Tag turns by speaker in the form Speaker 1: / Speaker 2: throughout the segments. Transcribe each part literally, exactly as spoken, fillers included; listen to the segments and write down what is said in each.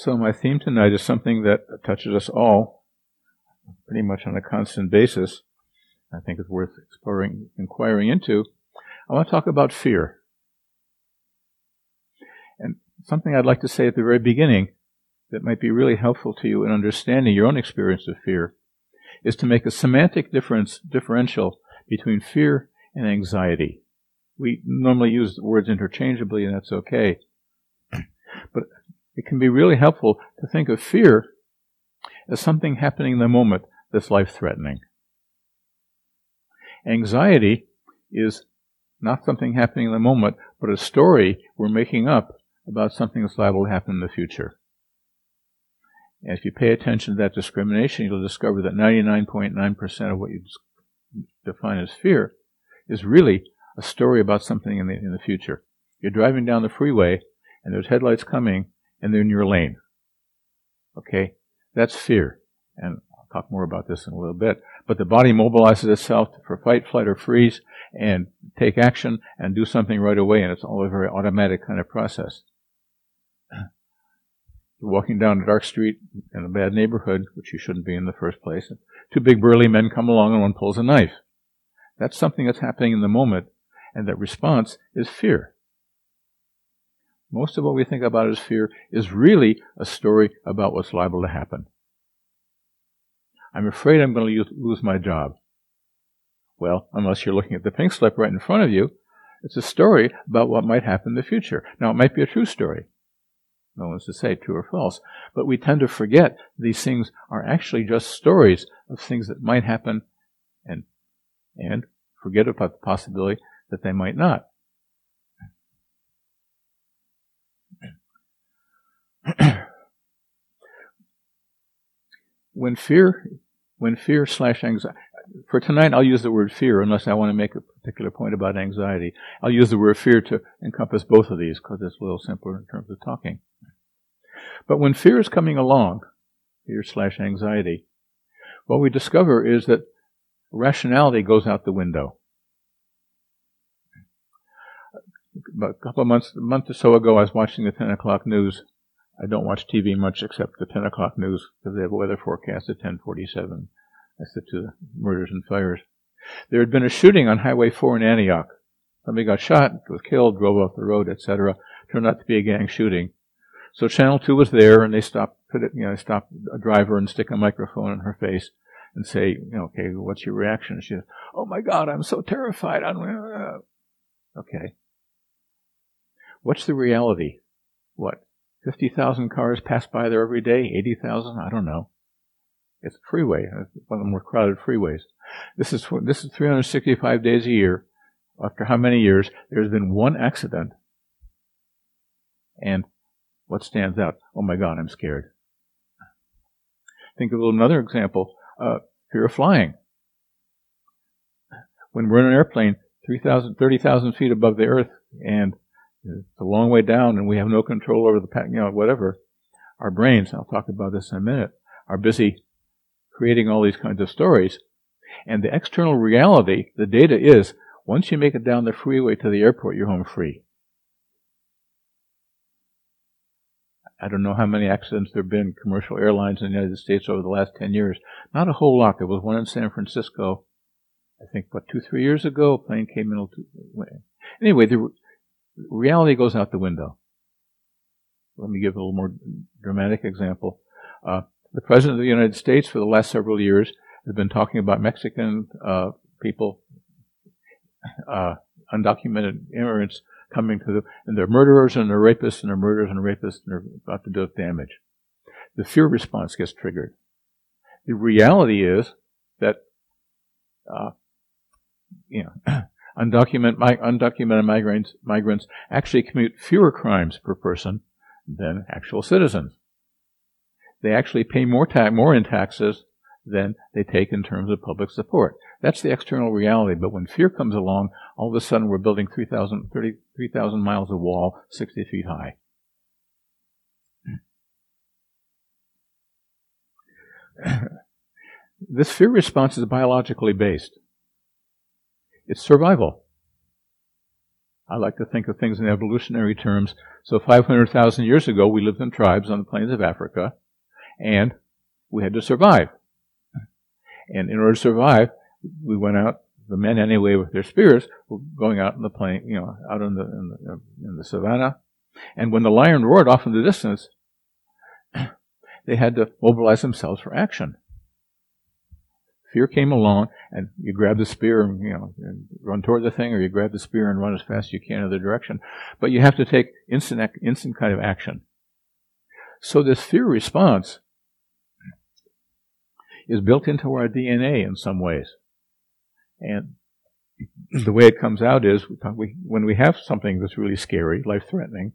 Speaker 1: So my theme tonight is something that touches us all pretty much on a constant basis. I think it's worth exploring, inquiring into. I want to talk about fear. And something I'd like to say at the very beginning that might be really helpful to you in understanding your own experience of fear is to make a semantic difference, differential between fear and anxiety. We normally use the words interchangeably, and that's okay. But it can be really helpful to think of fear as something happening in the moment that's life-threatening. Anxiety is not something happening in the moment, but a story we're making up about something that's liable to happen in the future. And if you pay attention to that discrimination, you'll discover that ninety-nine point nine percent of what you define as fear is really a story about something in the, in the future. You're driving down the freeway, and there's headlights coming, and they're in your lane. Okay? That's fear. And I'll talk more about this in a little bit. But the body mobilizes itself for fight, flight, or freeze, and take action, and do something right away, and it's all a very automatic kind of process. You're walking down a dark street in a bad neighborhood, which you shouldn't be in the first place. Two big burly men come along, and one pulls a knife. That's something that's happening in the moment, and that response is fear. Most of what we think about as fear is really a story about what's liable to happen. I'm afraid I'm going to lose my job. Well, unless you're looking at the pink slip right in front of you, it's a story about what might happen in the future. Now, it might be a true story. No one's to say true or false. But we tend to forget these things are actually just stories of things that might happen, and and forget about the possibility that they might not. When fear, when fear slash anxiety, for tonight I'll use the word fear unless I want to make a particular point about anxiety. I'll use the word fear to encompass both of these because it's a little simpler in terms of talking. But when fear is coming along, fear slash anxiety, what we discover is that rationality goes out the window. About a couple of months, a month or so ago, I was watching the ten o'clock news. I don't watch T V much except the ten o'clock news because they have a weather forecast at ten forty-seven. That's the two murders and fires. There had been a shooting on Highway four in Antioch. Somebody got shot, was killed, drove off the road, et cetera. Turned out to be a gang shooting. So Channel two was there, and they stopped, put it, you know, stopped a driver and stick a microphone in her face and say, you know, okay, what's your reaction? She said, "Oh my God, I'm so terrified." I'm uh. Okay. What's the reality? What? fifty thousand cars pass by there every day? eighty thousand? I don't know. It's a freeway. It's one of the more crowded freeways. This is this is three hundred sixty-five days a year. After how many years? There's been one accident. And what stands out? Oh my God, I'm scared. Think of another example. Uh, fear of flying. When we're in an airplane, three thousand, thirty thousand feet above the earth, and it's a long way down, and we have no control over the, you know, whatever. Our brains, I'll talk about this in a minute, are busy creating all these kinds of stories. And the external reality, the data is, once you make it down the freeway to the airport, you're home free. I don't know how many accidents there have been, commercial airlines in the United States over the last ten years. Not a whole lot. There was one in San Francisco, I think, what, two, three years ago. A plane came in. Anyway, the reality goes out the window. Let me give a little more dramatic example. Uh, the President of the United States for the last several years has been talking about Mexican uh, people, uh, undocumented immigrants coming to the, and they're murderers and they're rapists and they're murderers and rapists and they're about to do damage. The fear response gets triggered. The reality is that, uh, you know, undocumented, mi- undocumented migrants, migrants actually commit fewer crimes per person than actual citizens. They actually pay more ta- more in taxes than they take in terms of public support. That's the external reality. But when fear comes along, all of a sudden we're building three thousand, thirty-three thousand miles of wall, sixty feet high. This fear response is biologically based. It's survival. I like to think of things in evolutionary terms. So five hundred thousand years ago, we lived in tribes on the plains of Africa, and we had to survive. And in order to survive, we went out, the men anyway with their spears, were going out in the plain, you know, out in the, in the, in the savannah. And when the lion roared off in the distance, they had to mobilize themselves for action. Fear came along, and you grab the spear and, you know, and run toward the thing, or you grab the spear and run as fast as you can in the direction. But you have to take instant, instant kind of action. So this fear response is built into our D N A in some ways. And the way it comes out is, we, when we have something that's really scary, life-threatening,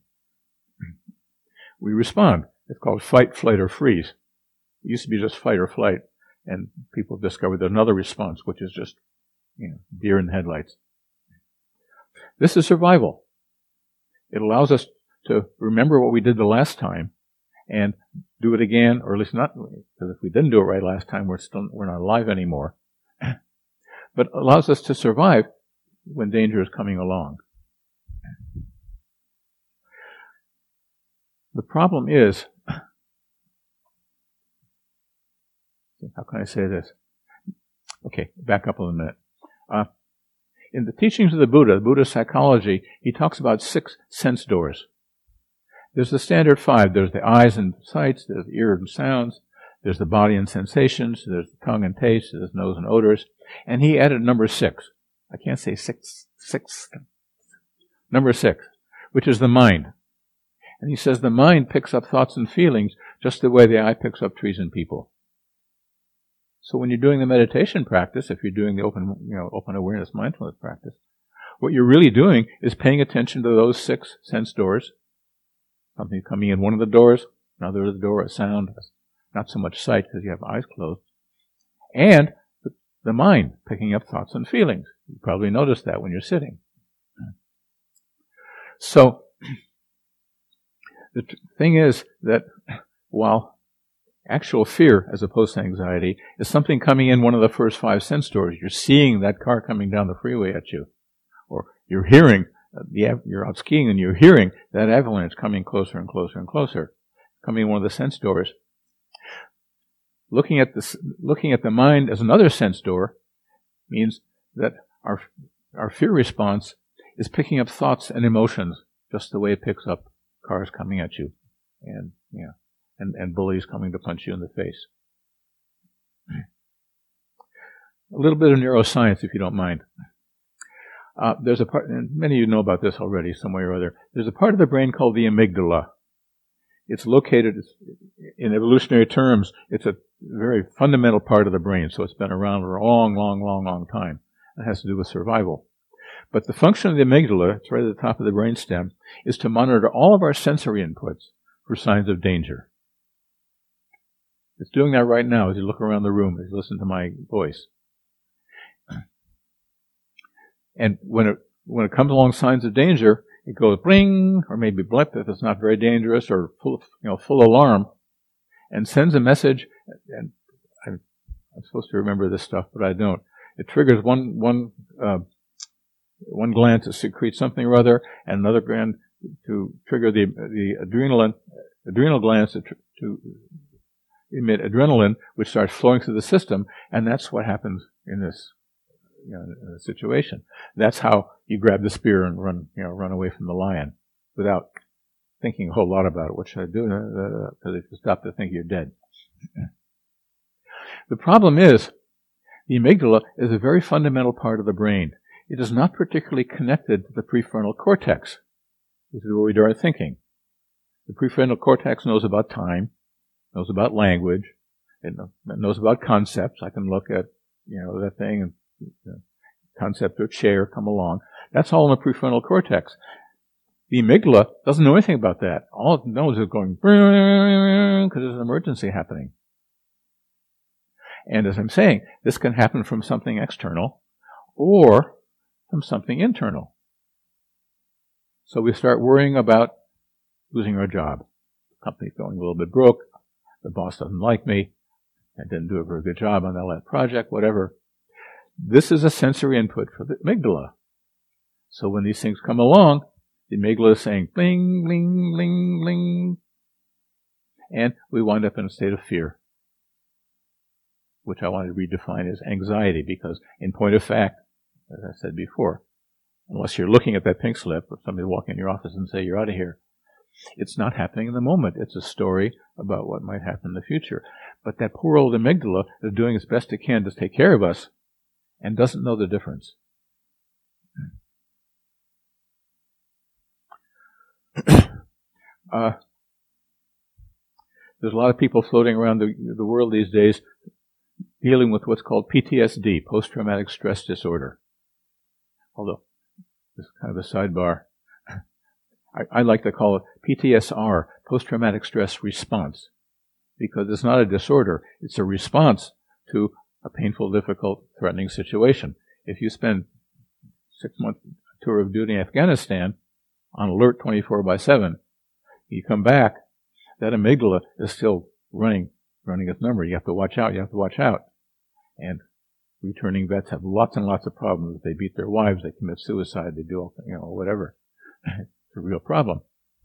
Speaker 1: we respond. It's called fight, flight, or freeze. It used to be just fight or flight. And people have discovered there's another response, which is just, you know, deer in the headlights. This is survival. It allows us to remember what we did the last time and do it again, or at least not, because if we didn't do it right last time, we're still, we're not alive anymore. But allows us to survive when danger is coming along. The problem is, how can I say this? Okay, back up a minute. Uh, in the teachings of the Buddha, Buddhist psychology, he talks about six sense doors. There's the standard five. There's the eyes and sights, there's the ear and sounds, there's the body and sensations, there's the tongue and taste, there's nose and odors. And he added number six. I can't say six, six. Number six, which is the mind. And he says the mind picks up thoughts and feelings just the way the eye picks up trees and people. So when you're doing the meditation practice, if you're doing the open, you know, open awareness mindfulness practice, what you're really doing is paying attention to those six sense doors. Something coming in one of the doors, another door, a sound, not so much sight because you have eyes closed, and the mind picking up thoughts and feelings. You probably noticed that when you're sitting. So the t- thing is that while actual fear, as opposed to anxiety, is something coming in one of the first five sense doors. You're seeing that car coming down the freeway at you. Or you're hearing, uh, the av- you're out skiing and you're hearing that avalanche coming closer and closer and closer, coming in one of the sense doors. Looking at the, looking at the mind as another sense door means that our, our fear response is picking up thoughts and emotions just the way it picks up cars coming at you. And, yeah. And, and bullies coming to punch you in the face. A little bit of neuroscience, if you don't mind. Uh, there's a part, and many of you know about this already, some way or other. There's a part of the brain called the amygdala. It's located, in evolutionary terms, it's a very fundamental part of the brain, so it's been around for a long, long, long, long time. It has to do with survival. But the function of the amygdala, it's right at the top of the brainstem, is to monitor all of our sensory inputs for signs of danger. It's doing that right now as you look around the room, as you listen to my voice. And when it when it comes along signs of danger, it goes bling, or maybe blip if it's not very dangerous, or full, you know, full alarm, and sends a message. And I'm, I'm supposed to remember this stuff, but I don't. It triggers one one uh, one gland to secrete something or other, and another gland to trigger the the adrenaline adrenal glands to, to emit adrenaline, which starts flowing through the system, and that's what happens in this, you know, in this situation. That's how you grab the spear and run, you know, run away from the lion without thinking a whole lot about it. What should I do? Because if you stop to think, you're dead. The problem is, the amygdala is a very fundamental part of the brain. It is not particularly connected to the prefrontal cortex, which is where we do our thinking. The prefrontal cortex knows about time, knows about language, it knows about concepts. I can look at, you know, that thing and, you know, concept of chair come along. That's all in the prefrontal cortex. The amygdala doesn't know anything about that. All it knows is going because there's an emergency happening. And as I'm saying, this can happen from something external or from something internal. So we start worrying about losing our job. The company's going a little bit broke. The boss doesn't like me. I didn't do a very good job on that last project, whatever. This is a sensory input for the amygdala. So when these things come along, the amygdala is saying, bling, bling, bling, bling, and we wind up in a state of fear, which I want to redefine as anxiety, because in point of fact, as I said before, unless you're looking at that pink slip or somebody walk in your office and say, you're out of here, it's not happening in the moment. It's a story about what might happen in the future. But that poor old amygdala is doing its best it can to take care of us and doesn't know the difference. uh, there's a lot of people floating around the, the world these days dealing with what's called P T S D, post-traumatic stress disorder. Although, this is kind of a sidebar. I, I like to call it P T S R, post-traumatic stress response, because it's not a disorder. It's a response to a painful, difficult, threatening situation. If you spend six months tour of duty in Afghanistan on alert twenty-four by seven, you come back, that amygdala is still running, running its number. You have to watch out, you have to watch out. And returning vets have lots and lots of problems. They beat their wives, they commit suicide, they do, you know, whatever. It's a real problem.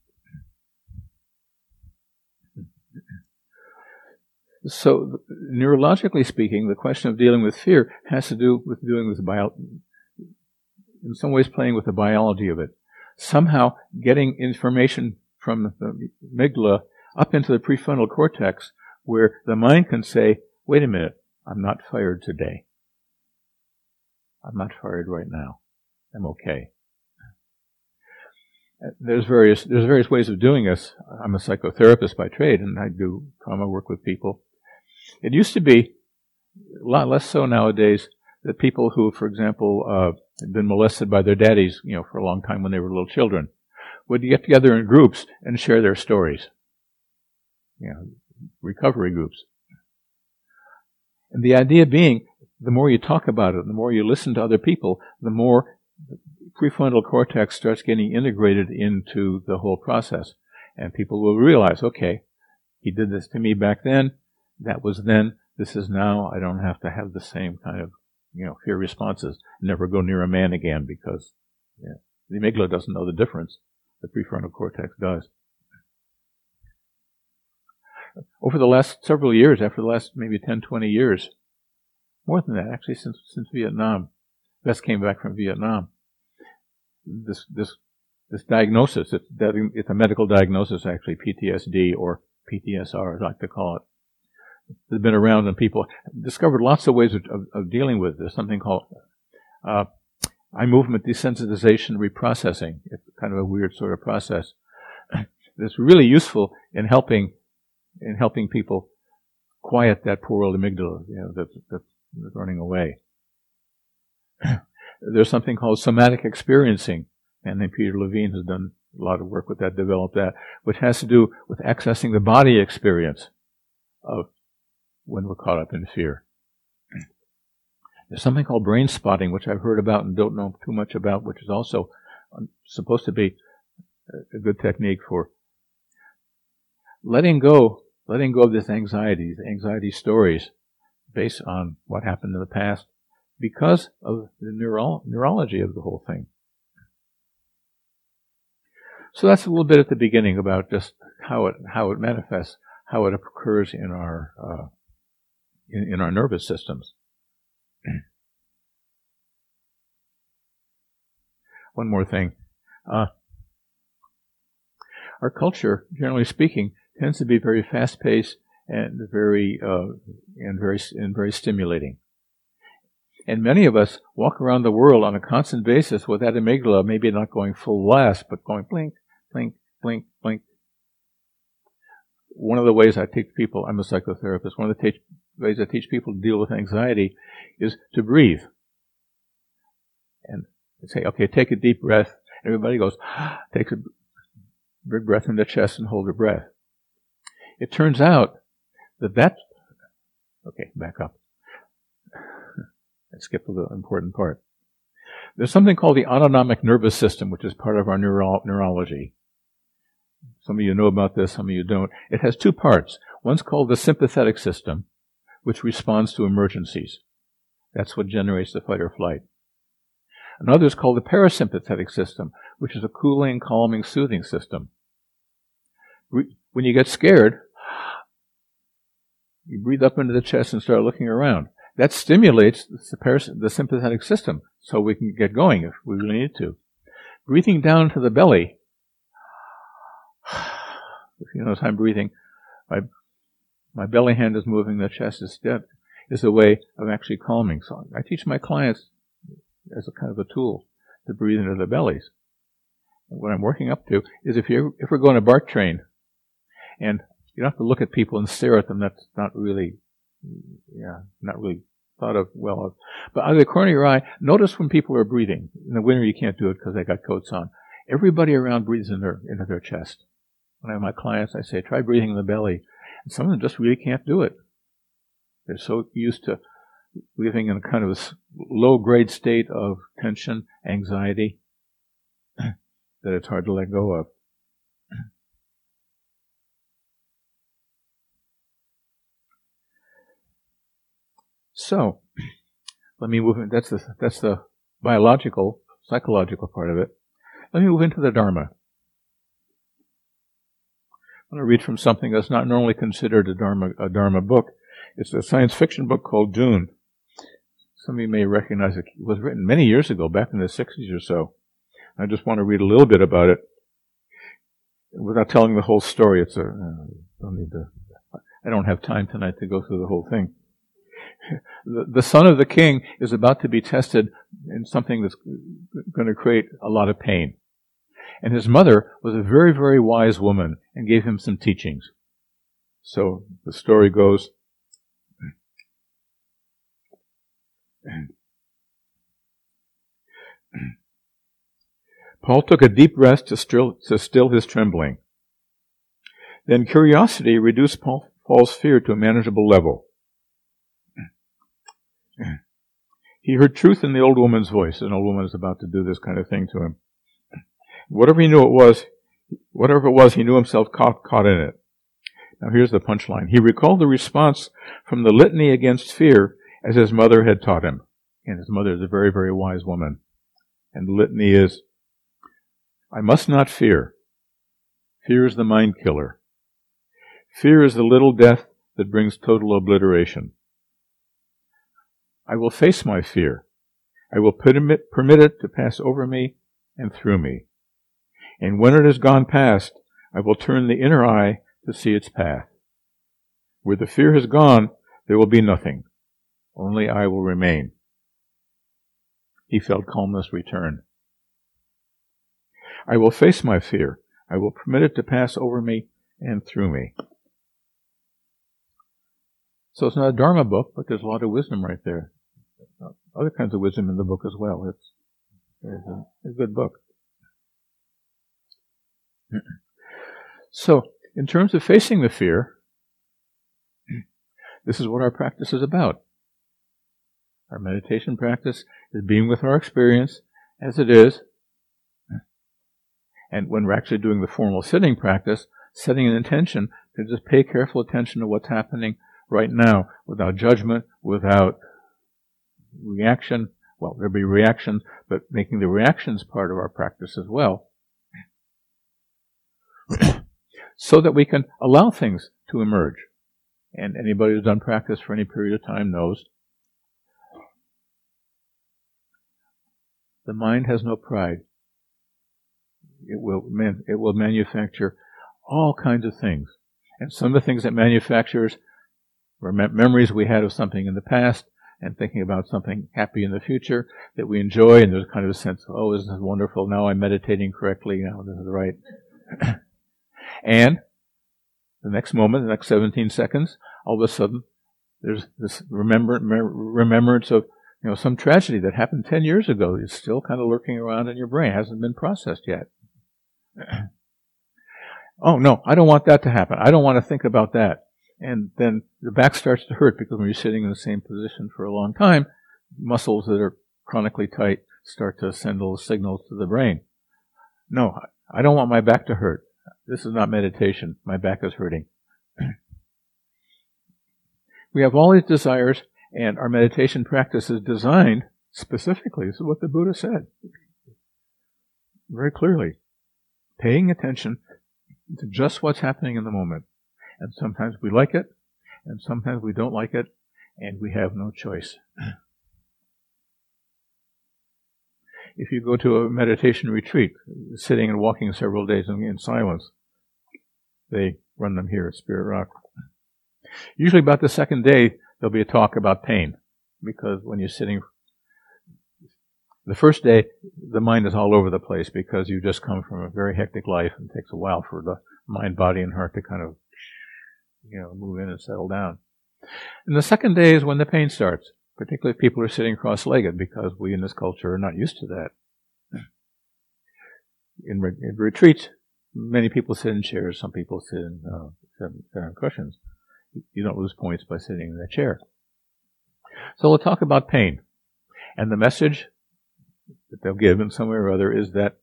Speaker 1: So, neurologically speaking, the question of dealing with fear has to do with doing with bio, in some ways playing with the biology of it. Somehow getting information from the amygdala up into the prefrontal cortex where the mind can say, wait a minute, I'm not fired today. I'm not fired right now. I'm okay. There's various, there's various ways of doing this. I'm a psychotherapist by trade, and I do trauma work with people. It used to be, a lot less so nowadays, that people who, for example, uh, had been molested by their daddies, you know, for a long time when they were little children, would get together in groups and share their stories. You know, recovery groups. And the idea being, the more you talk about it, the more you listen to other people, the more the prefrontal cortex starts getting integrated into the whole process. And people will realize, okay, he did this to me back then, that was then, this is now, I don't have to have the same kind of, you know, fear responses. Never go near a man again because yeah, the amygdala doesn't know the difference. The prefrontal cortex does. Over the last several years, after the last maybe ten, twenty years, more than that, actually, since since Vietnam, Bess came back from Vietnam. This this this diagnosis, it's, it's a medical diagnosis, actually, P T S D or P T S R, as I like to call it. It's been around, and people discovered lots of ways of, of, of dealing with it. There's something called uh, eye movement desensitization reprocessing. It's kind of a weird sort of process. It's really useful in helping in helping people quiet that poor old amygdala, you know, that's, that's running away. There's something called somatic experiencing, and then Peter Levine has done a lot of work with that, developed that, which has to do with accessing the body experience of when we're caught up in fear. There's something called brain spotting, which I've heard about and don't know too much about, which is also supposed to be a good technique for letting go, letting go of this anxiety, the anxiety stories based on what happened in the past because of the neuro- neurology of the whole thing. So that's a little bit at the beginning about just how it how it manifests, how it occurs in our uh, in, in our nervous systems. One more thing. Uh, our culture, generally speaking, tends to be very fast-paced and very uh, and very and very stimulating. And many of us walk around the world on a constant basis with that amygdala, maybe not going full blast, but going blink, blink, blink, blink. One of the ways I teach people, I'm a psychotherapist, one of the teach, ways I teach people to deal with anxiety is to breathe. And say, okay, take a deep breath. Everybody goes, takes a big breath in the chest and hold their breath. It turns out that that, okay, back up. I skipped the important part. There's something called the autonomic nervous system, which is part of our neuro- neurology. Some of you know about this, some of you don't. It has two parts. One's called the sympathetic system, which responds to emergencies. That's what generates the fight or flight. Another is called the parasympathetic system, which is a cooling, calming, soothing system. When you get scared, you breathe up into the chest and start looking around. That stimulates the, paras- the sympathetic system so we can get going if we really need to. Breathing down to the belly, if you notice I'm breathing, my, my belly hand is moving, the chest is dead, is a way of actually calming. So I teach my clients as a kind of a tool to breathe into their bellies. And what I'm working up to is if you if we're going to BART train, and you don't have to look at people and stare at them, that's not really, yeah, not really thought of well of. But out of the corner of your eye, notice when people are breathing. In the winter you can't do it because they got coats on. Everybody around breathes in their, into their chest. When I have my clients, I say, try breathing in the belly. And some of them just really can't do it. They're so used to living in a kind of a low-grade state of tension, anxiety, that it's hard to let go of. So, let me move in. That's the, that's the biological, psychological part of it. Let me move into the Dharma. I'm going to read from something that's not normally considered a Dharma, a Dharma book. It's a science fiction book called Dune. Some of you may recognize it. It was written many years ago, back in the sixties or so. I just want to read a little bit about it without telling the whole story. It's a, uh, don't need to, I don't have time tonight to go through the whole thing. The, the son of the king is about to be tested in something that's going to create a lot of pain. And his mother was a very, very wise woman and gave him some teachings. So the story goes, Paul took a deep rest to still, to still his trembling. Then curiosity reduced Paul, Paul's fear to a manageable level. He heard truth in the old woman's voice. An old woman is about to do this kind of thing to him. Whatever he knew it was, whatever it was, he knew himself caught, caught in it. Now here's the punchline. He recalled the response from the litany against fear as his mother had taught him. And his mother is a very, very wise woman. And the litany is, I must not fear. Fear is the mind killer. Fear is the little death that brings total obliteration. I will face my fear. I will permit, permit it to pass over me and through me. And when it has gone past, I will turn the inner eye to see its path. Where the fear has gone, there will be nothing. Only I will remain. He felt calmness return. I will face my fear. I will permit it to pass over me and through me. So it's not a Dharma book, but there's a lot of wisdom right there. Other kinds of wisdom in the book as well. It's, it's, a, it's a good book. So, in terms of facing the fear, this is what our practice is about. Our meditation practice is being with our experience as it is. And when we're actually doing the formal sitting practice, setting an intention to just pay careful attention to what's happening right now, without judgment, without reaction. Well, there'll be reactions, but making the reactions part of our practice as well. So that we can allow things to emerge. And anybody who's done practice for any period of time knows the mind has no pride. It will man, it will manufacture all kinds of things. And some of the things it manufactures were mem- memories we had of something in the past and thinking about something happy in the future that we enjoy, and there's kind of a sense of, oh, isn't this wonderful? Now I'm meditating correctly. Now this is right. And the next moment, the next seventeen seconds, all of a sudden, there's this remember, remembrance of, you know, some tragedy that happened ten years ago. It's still kind of lurking around in your brain. It hasn't been processed yet. Oh, no, I don't want that to happen. I don't want to think about that. And then the back starts to hurt because when you're sitting in the same position for a long time, muscles that are chronically tight start to send little signals to the brain. No, I don't want my back to hurt. This is not meditation. My back is hurting. We have all these desires, and our meditation practice is designed Specifically, this is what the Buddha said very clearly. Paying attention to just what's happening in the moment. And sometimes we like it, and sometimes we don't like it, and we have no choice. If you go to a meditation retreat, sitting and walking several days in, in silence, they run them here at Spirit Rock. Usually about the second day, there'll be a talk about pain, because when you're sitting, the first day, the mind is all over the place because you just come from a very hectic life, and it takes a while for the mind, body, and heart to kind of, you know, move in and settle down. And the second day is when the pain starts, particularly if people are sitting cross-legged, because we in this culture are not used to that. In, re- in retreats, many people sit in chairs, some people sit in uh, sit on cushions. You don't lose points by sitting in a chair. So we'll talk about pain. And the message that they'll give in some way or other is that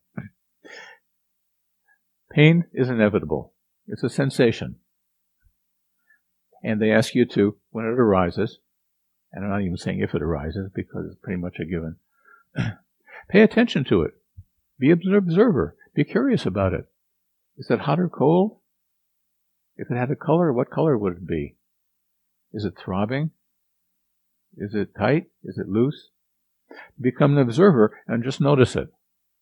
Speaker 1: pain is inevitable. It's a sensation. And they ask you to, when it arises, and I'm not even saying if it arises because it's pretty much a given, pay attention to it. Be an observer. Be curious about it. Is it hot or cold? If it had a color, what color would it be? Is it throbbing? Is it tight? Is it loose? Become an observer and just notice it.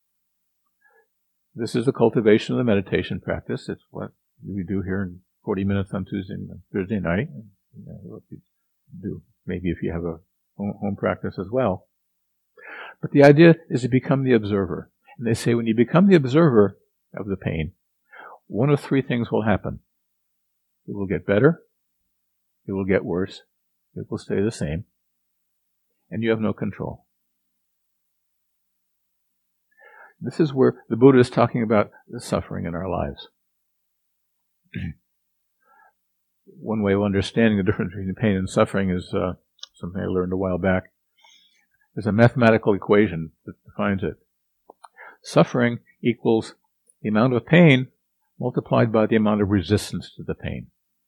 Speaker 1: This is the cultivation of the meditation practice. It's what we do here in forty minutes on Tuesday and Thursday night. You know, what you do, maybe if you have a home practice as well. But the idea is to become the observer. And they say when you become the observer of the pain, one of three things will happen. It will get better, it will get worse, it will stay the same, and you have no control. This is where the Buddha is talking about the suffering in our lives. One way of understanding the difference between pain and suffering is uh, something I learned a while back. There's a mathematical equation that defines it. Suffering equals the amount of pain multiplied by the amount of resistance to the pain.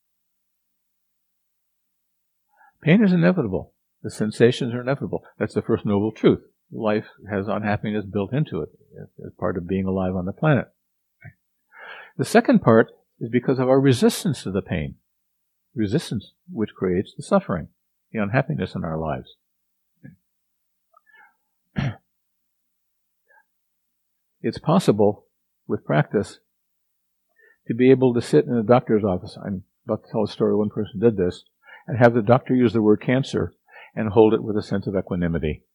Speaker 1: Pain is inevitable. The sensations are inevitable. That's the first noble truth. Life has unhappiness built into it as part of being alive on the planet. The second part is because of our resistance to the pain. Resistance which creates the suffering, the unhappiness in our lives. It's possible, with practice, to be able to sit in a doctor's office. I'm about to tell a story. One person did this, and have the doctor use the word cancer and hold it with a sense of equanimity.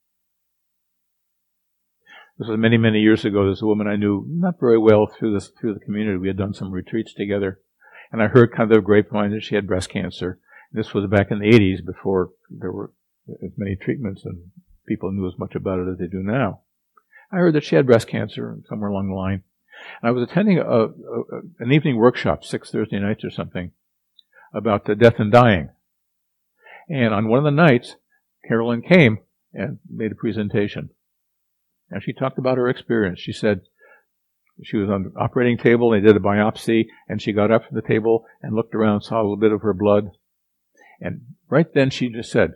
Speaker 1: This was many, many years ago. There's a woman I knew not very well through this, through the community. We had done some retreats together, and I heard kind of the grapevine that she had breast cancer. This was back in the eighties, before there were as many treatments and people knew as much about it as they do now. I heard that she had breast cancer somewhere along the line. And I was attending a, a, an evening workshop, six Thursday nights or something, about the death and dying. And on one of the nights, Carolyn came and made a presentation. And she talked about her experience. She said she was on the operating table, they did a biopsy, and she got up from the table and looked around, saw a little bit of her blood. And right then she just said,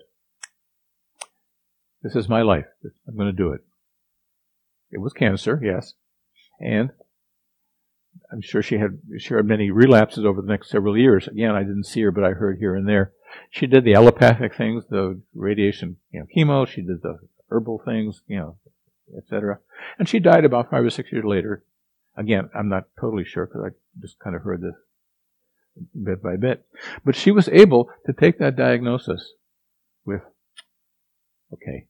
Speaker 1: "This is my life. I'm going to do it." It was cancer, yes. And I'm sure she had, she had many relapses over the next several years. Again, I didn't see her, but I heard here and there. She did the allopathic things, the radiation, you know, chemo. She did the herbal things, you know, et cetera. And she died about five or six years later. Again, I'm not totally sure because I just kind of heard this bit by bit. But she was able to take that diagnosis with, okay,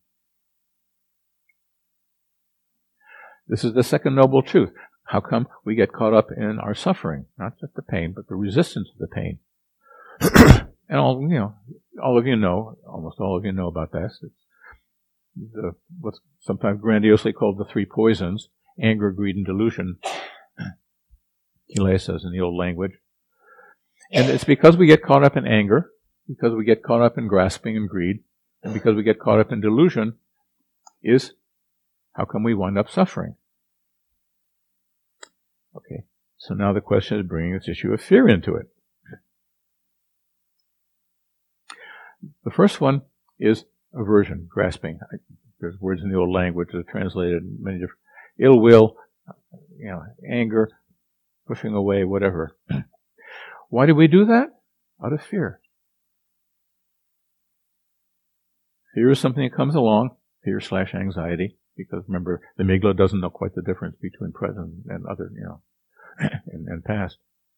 Speaker 1: this is the second noble truth. How come we get caught up in our suffering? Not just the pain, but the resistance to the pain. And all, you know, all of you know, almost all of you know about this. It's the, what's sometimes grandiosely called the three poisons: anger, greed, and delusion. Kilesas in the old language. And it's because we get caught up in anger, because we get caught up in grasping and greed, and because we get caught up in delusion, is how come we wind up suffering? Okay, so now the question is bringing this issue of fear into it. The first one is aversion, grasping. there's words in the old language that are translated in many different, ill will, you know, anger, pushing away, whatever. Why do we do that? Out of fear. Fear is something that comes along, fear slash anxiety, because remember, the amygdala doesn't know quite the difference between present and other, you know, and, and past.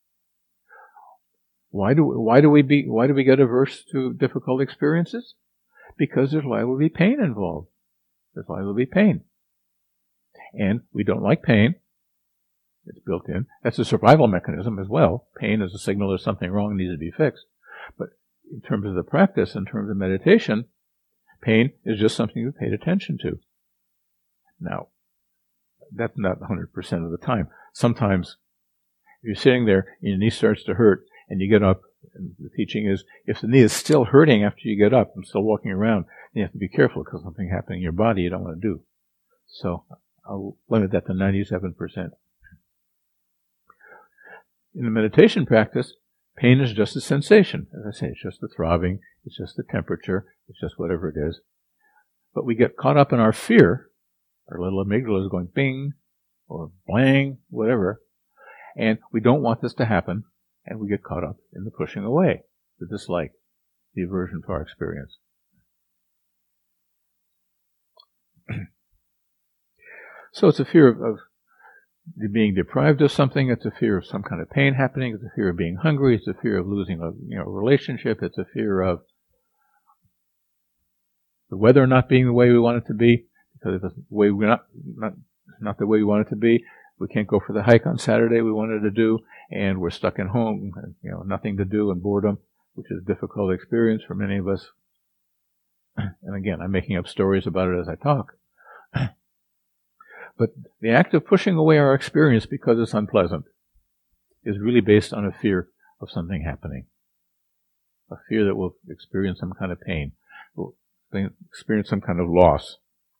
Speaker 1: Why do why do we be why do we get averse to difficult experiences? Because there's liable to be pain involved. There's liable to be pain, and we don't like pain. It's built in. That's a survival mechanism as well. Pain is a signal there's something wrong and needs to be fixed. But in terms of the practice, in terms of meditation, pain is just something you paid attention to. Now, that's not one hundred percent of the time. Sometimes, if you're sitting there and your knee starts to hurt and you get up, and the teaching is, if the knee is still hurting after you get up and still walking around, you have to be careful because something happening in your body you don't want to do. So, I'll limit that to ninety-seven percent. In the meditation practice, pain is just a sensation. As I say, it's just the throbbing, it's just the temperature, it's just whatever it is. But we get caught up in our fear. Our little amygdala is going bing, or blang, whatever, and we don't want this to happen, and we get caught up in the pushing away, the dislike, the aversion to our experience. So it's a fear of, of being deprived of something, it's a fear of some kind of pain happening, it's a fear of being hungry, it's a fear of losing a you know relationship, it's a fear of the weather not being the way we want it to be, because it's the way we're not, not, not the way we want it to be. We can't go for the hike on Saturday we wanted to do, and we're stuck at home, you know, nothing to do and boredom, which is a difficult experience for many of us. And again, I'm making up stories about it as I talk. But the act of pushing away our experience because it's unpleasant is really based on a fear of something happening. A fear that we'll experience some kind of pain, we'll experience some kind of loss.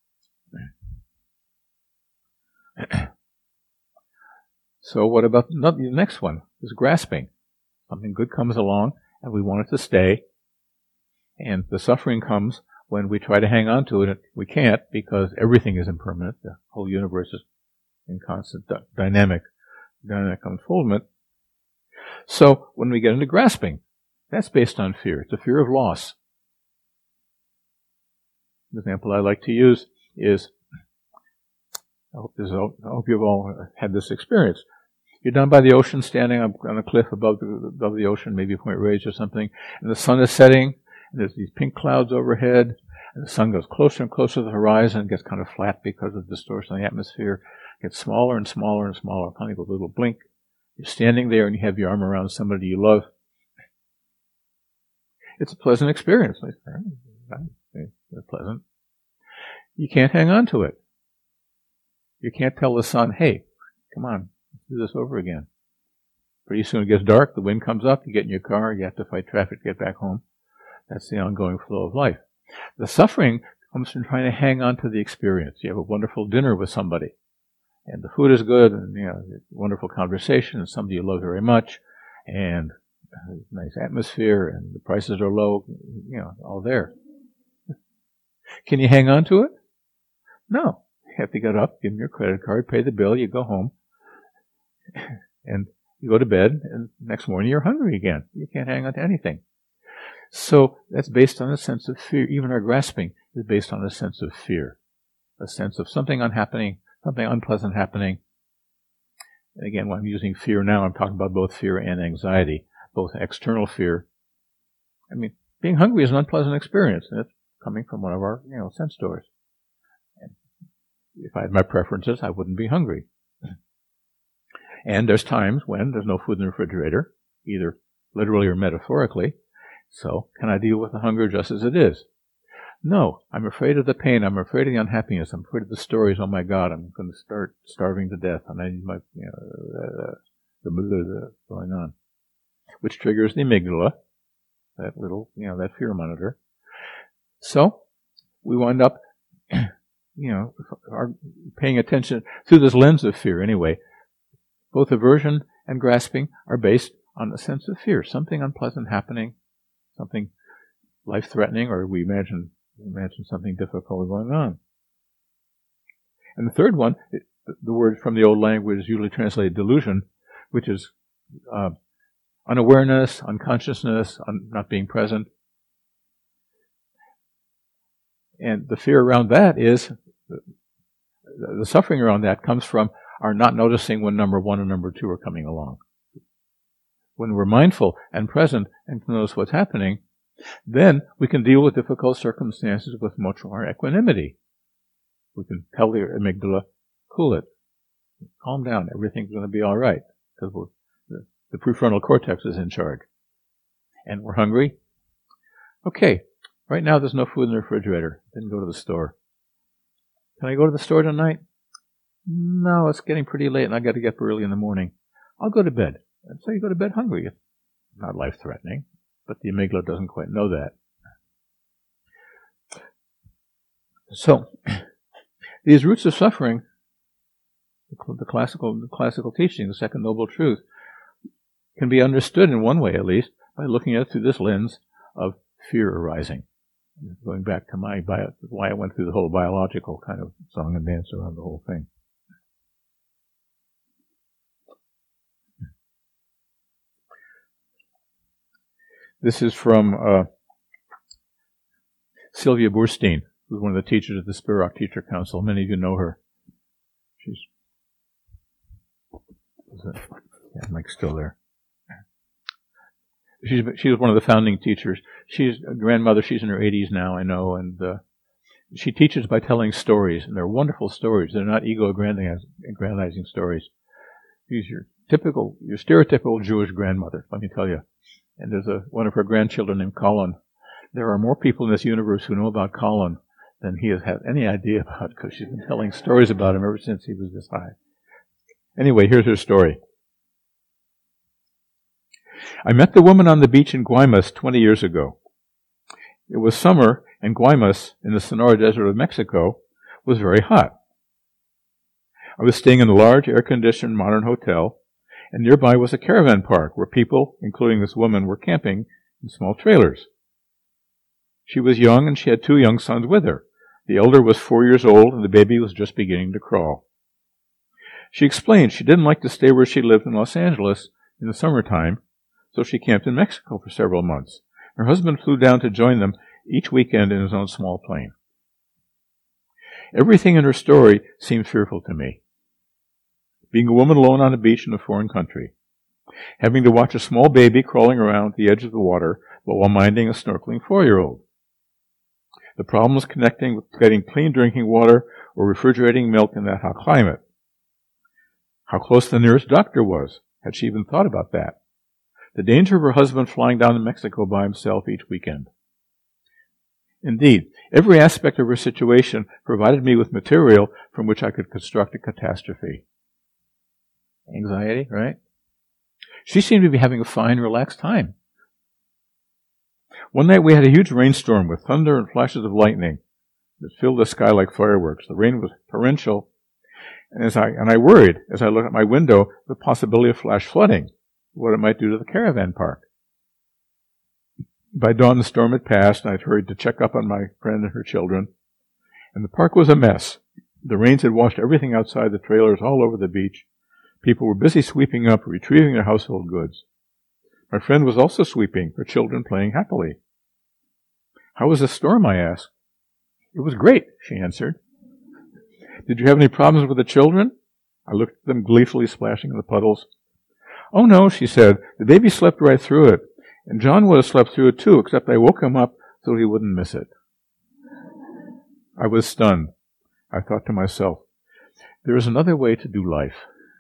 Speaker 1: So what about the next one? Is grasping. Something good comes along and we want it to stay, and the suffering comes when we try to hang on to it. We can't, because everything is impermanent. The whole universe is in constant d- dynamic, dynamic unfoldment. So when we get into grasping, that's based on fear. It's a fear of loss. The example I like to use is, I hope, this, I hope you've all had this experience. You're down by the ocean, standing up on a cliff above the, above the ocean, maybe Point Reyes or something, and the sun is setting, and there's these pink clouds overhead, and the sun goes closer and closer to the horizon, and gets kind of flat because of distortion in the atmosphere, it gets smaller and smaller and smaller, kind of a little blink. You're standing there and you have your arm around somebody you love. It's a pleasant experience. It's pleasant. You can't hang on to it. You can't tell the sun, hey, come on, let's do this over again. Pretty soon it gets dark, the wind comes up, you get in your car, you have to fight traffic to get back home. That's the ongoing flow of life. The suffering comes from trying to hang on to the experience. You have a wonderful dinner with somebody, and the food is good, and you know, wonderful conversation, and somebody you love very much, and a nice atmosphere, and the prices are low, you know, all there. Can you hang on to it? No. You have to get up, give them your credit card, pay the bill, you go home, and you go to bed, and next morning you're hungry again. You can't hang on to anything. So that's based on a sense of fear. Even our grasping is based on a sense of fear, a sense of something unhappening, something unpleasant happening. And again, when I'm using fear now, I'm talking about both fear and anxiety, both external fear. I mean, being hungry is an unpleasant experience, and it's coming from one of our, you know, sense doors. And if I had my preferences, I wouldn't be hungry. And there's times when there's no food in the refrigerator, either literally or metaphorically. So, can I deal with the hunger just as it is? No, I'm afraid of the pain. I'm afraid of the unhappiness. I'm afraid of the stories. Oh my God, I'm going to start starving to death, and I need my, you know, uh, the mood going on, which triggers the amygdala, that little, you know, that fear monitor. So, we wind up, you know, are paying attention through this lens of fear anyway. Both aversion and grasping are based on a sense of fear, something unpleasant happening, something life-threatening, or we imagine imagine something difficult going on. And the third one, the word from the old language is usually translated delusion, which is uh, unawareness, unconsciousness, un- not being present. And the fear around that is, the, the suffering around that comes from our not noticing when number one and number two are coming along. When we're mindful and present and can notice what's happening, then we can deal with difficult circumstances with much more equanimity. We can tell the amygdala, cool it, calm down, everything's going to be all right, because we're, the, the prefrontal cortex is in charge. And we're hungry. Okay, right now there's no food in the refrigerator. Didn't go to the store. Can I go to the store tonight? No, it's getting pretty late and I got to get up early in the morning. I'll go to bed. And so you go to bed hungry. It's not life-threatening, but the amygdala doesn't quite know that. So, these roots of suffering, the classical, the classical teaching, the second noble truth, can be understood in one way at least by looking at it through this lens of fear arising. Going back to my bio, why I went through the whole biological kind of song and dance around the whole thing. This is from uh, Sylvia Boorstein, who's one of the teachers at the Spirach Teacher Council. Many of you know her. She's, yeah, Mike's still there. She's she was one of the founding teachers. She's a grandmother. She's in her eighties now, I know, and uh, she teaches by telling stories, and they're wonderful stories. They're not ego-aggrandizing stories. She's your typical, your stereotypical Jewish grandmother, let me tell you. And there's a one of her grandchildren named Colin. There are more people in this universe who know about Colin than he has had any idea about, because she's been telling stories about him ever since he was this high. Anyway, here's her story. I met the woman on the beach in Guaymas twenty years ago. It was summer, and Guaymas, in the Sonora Desert of Mexico, was very hot. I was staying in a large, air-conditioned, modern hotel, and nearby was a caravan park where people, including this woman, were camping in small trailers. She was young, and she had two young sons with her. The elder was four years old, and the baby was just beginning to crawl. She explained she didn't like to stay where she lived in Los Angeles in the summertime, so she camped in Mexico for several months. Her husband flew down to join them each weekend in his own small plane. Everything in her story seemed fearful to me. Being a woman alone on a beach in a foreign country, having to watch a small baby crawling around at the edge of the water while minding a snorkeling four-year-old. The problem was connecting with getting clean drinking water or refrigerating milk in that hot climate. How close the nearest doctor was. Had she even thought about that? The danger of her husband flying down to Mexico by himself each weekend. Indeed, every aspect of her situation provided me with material from which I could construct a catastrophe. Anxiety, right? She seemed to be having a fine, relaxed time. One night we had a huge rainstorm with thunder and flashes of lightning that filled the sky like fireworks. The rain was torrential, and as I and I worried as I looked at my window the possibility of flash flooding, what it might do to the caravan park. By dawn, the storm had passed, and I'd hurried to check up on my friend and her children, and the park was a mess. The rains had washed everything outside the trailers all over the beach. People were busy sweeping up, retrieving their household goods. My friend was also sweeping, her children playing happily. How was the storm, I asked. It was great, she answered. Did you have any problems with the children? I looked at them gleefully splashing in the puddles. Oh no, she said, the baby slept right through it, and John would have slept through it too, except I woke him up so he wouldn't miss it. I was stunned. I thought to myself, there is another way to do life.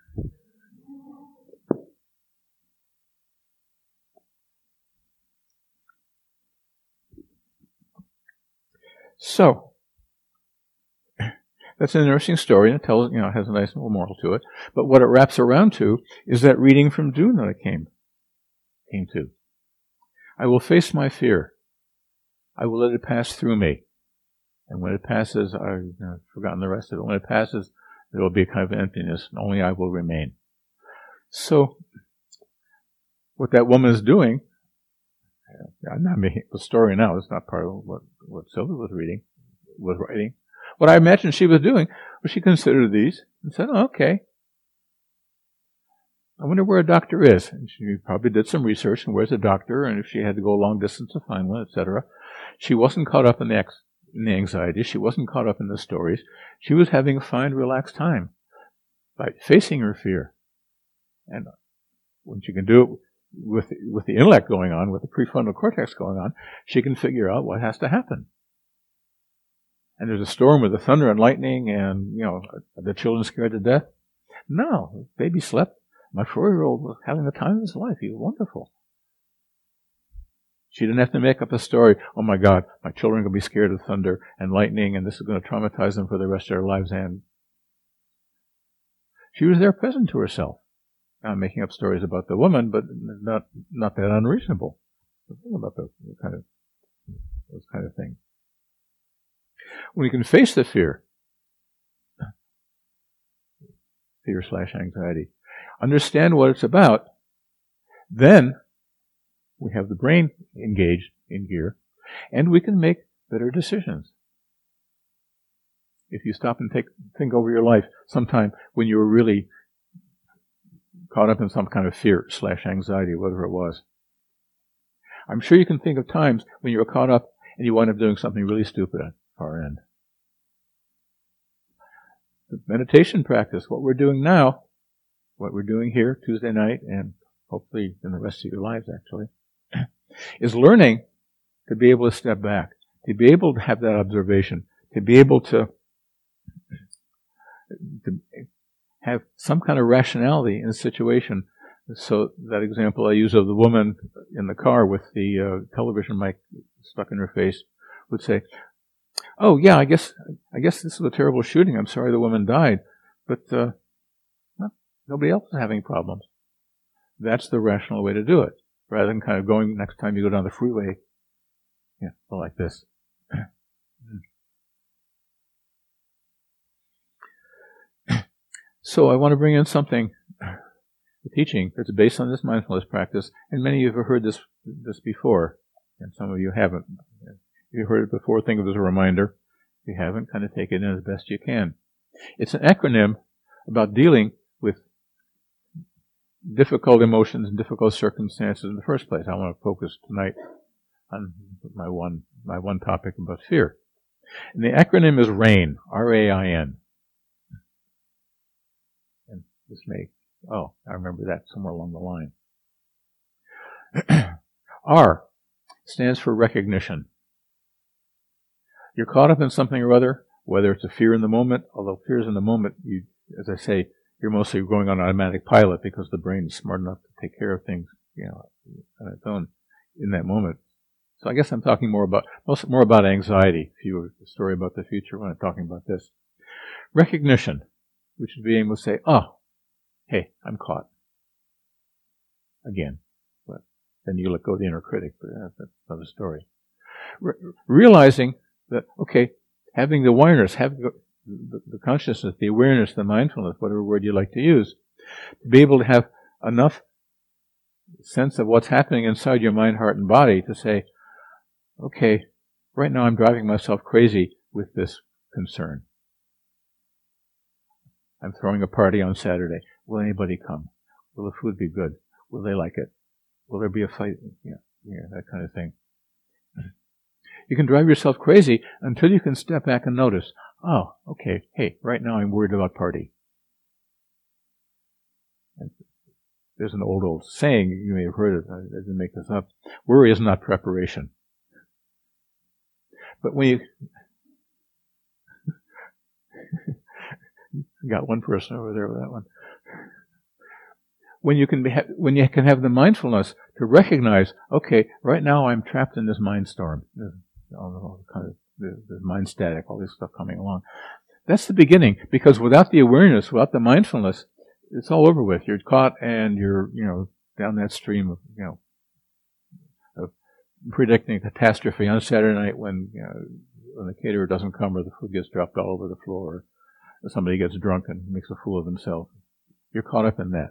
Speaker 1: So, that's an interesting story, and it tells, you know, it has a nice little moral to it. But what it wraps around to is that reading from June that I came, came to. I will face my fear. I will let it pass through me. And when it passes, I've you know, forgotten the rest of it. When it passes, there will be a kind of emptiness, and only I will remain. So, what that woman is doing, I'm not making the story now, it's not part of what, what Sylvia was reading, was writing. what I imagine she was doing was she considered these and said, oh, okay, I wonder where a doctor is. And she probably did some research and where's a doctor, and if she had to go a long distance to find one, et cetera. She wasn't caught up in the, ex- in the anxiety. She wasn't caught up in the stories. She was having a fine, relaxed time by facing her fear. And when she can do it with, with the intellect going on, with the prefrontal cortex going on, she can figure out what has to happen. And there's a storm with the thunder and lightning and, you know, are the children scared to death? No, baby slept. My four-year-old was having the time of his life. He was wonderful. She didn't have to make up a story. Oh my God, my children are going to be scared of thunder and lightning, and this is going to traumatize them for the rest of their lives. And she was there present to herself. Not making up stories about the woman, but not not that unreasonable. Think about those kind of those kind of things. When you can face the fear, fear slash anxiety, understand what it's about, then we have the brain engaged in gear, and we can make better decisions. If you stop and take think over your life sometime when you were really caught up in some kind of fear slash anxiety, whatever it was, I'm sure you can think of times when you were caught up and you wound up doing something really stupid at the far end. The meditation practice, what we're doing now, what we're doing here Tuesday night, and hopefully in the rest of your lives actually, is learning to be able to step back, to be able to have that observation, to be able to, to have some kind of rationality in a situation. So that example I use of the woman in the car with the uh, television mic stuck in her face would say, oh yeah, I guess I guess this was a terrible shooting. I'm sorry the woman died, but uh, well, nobody else is having problems. That's the rational way to do it, rather than kind of going next time you go down the freeway, yeah, go like this. So I want to bring in something, the teaching that's based on this mindfulness practice, and many of you have heard this this before, and some of you haven't. If you heard it before, think of it as a reminder. If you haven't, kind of take it in as best you can. It's an acronym about dealing with difficult emotions and difficult circumstances in the first place. I want to focus tonight on my one my one topic about fear. And the acronym is RAIN, R A I N. And this may, oh, I remember that somewhere along the line. R stands for recognition. You're caught up in something or other, whether it's a fear in the moment, although fears in the moment, you, as I say, you're mostly going on automatic pilot because the brain is smart enough to take care of things, you know, on its own in that moment. So I guess I'm talking more about more about anxiety. If you were a story about the future when I'm talking about this. Recognition, which is being able to say, oh, hey, I'm caught. Again. But then you let go of the inner critic, but that's another story. Re- realizing that, okay, having the awareness, having the, the, the consciousness, the awareness, the mindfulness, whatever word you like to use, to be able to have enough sense of what's happening inside your mind, heart, and body to say, okay, right now I'm driving myself crazy with this concern. I'm throwing a party on Saturday. Will anybody come? Will the food be good? Will they like it? Will there be a fight? Yeah, yeah, that kind of thing. You can drive yourself crazy until you can step back and notice, oh, okay, hey, right now I'm worried about party. And there's an old, old saying, you may have heard it, I didn't make this up, worry is not preparation. But when you got one person over there with that one. When you can be, when you can have the mindfulness to recognize, okay, right now I'm trapped in this mind storm, all the kind of the, the mind static, all this stuff coming along. That's the beginning, because without the awareness, without the mindfulness, it's all over with. You're caught and you're, you know, down that stream of, you know, of predicting catastrophe on Saturday night when, you know, when the caterer doesn't come or the food gets dropped all over the floor or somebody gets drunk and makes a fool of himself. You're caught up in that.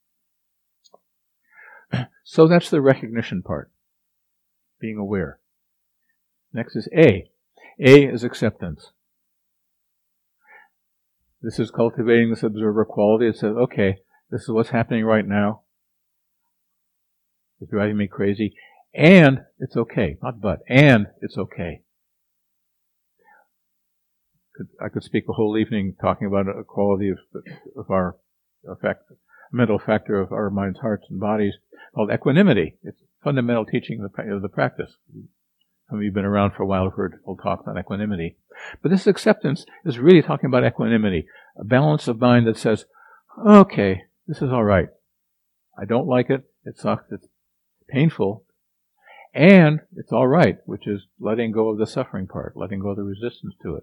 Speaker 1: So that's the recognition part, being aware. Next is A. A is acceptance. This is cultivating this observer quality. It says, okay, this is what's happening right now. It's driving me crazy. And it's okay. Not but. And it's okay. I could speak a whole evening talking about a quality of, of our effect, mental factor of our minds, hearts, and bodies called equanimity. It's fundamental teaching of the, of the practice. Some of you have been around for a while, have heard full talks on equanimity. But this acceptance is really talking about equanimity, a balance of mind that says, okay, this is all right. I don't like it. It sucks. It's painful. And it's all right, which is letting go of the suffering part, letting go of the resistance to it.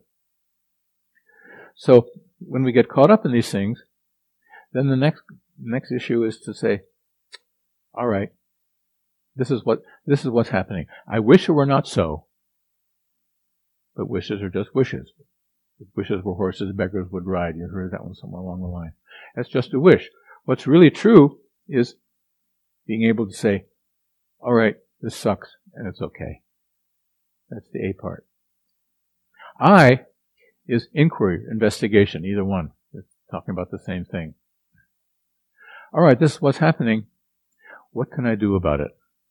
Speaker 1: So when we get caught up in these things, then the next next issue is to say, all right, this is what this is what's happening. I wish it were not so, but wishes are just wishes. If wishes were horses, beggars would ride. You heard that one somewhere along the line. That's just a wish. What's really true is being able to say, all right, this sucks, and it's okay. That's the A part. I is inquiry, investigation, either one. It's talking about the same thing. All right, this is what's happening. What can I do about it?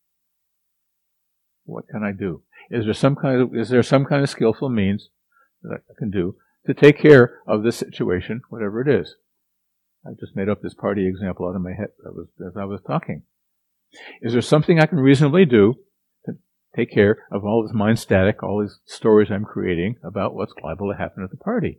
Speaker 1: What can I do? Is there some kind of, is there some kind of skillful means that I can do to take care of this situation, whatever it is? I just made up this party example out of my head as I was talking. Is there something I can reasonably do to take care of all this mind static, all these stories I'm creating about what's liable to happen at the party?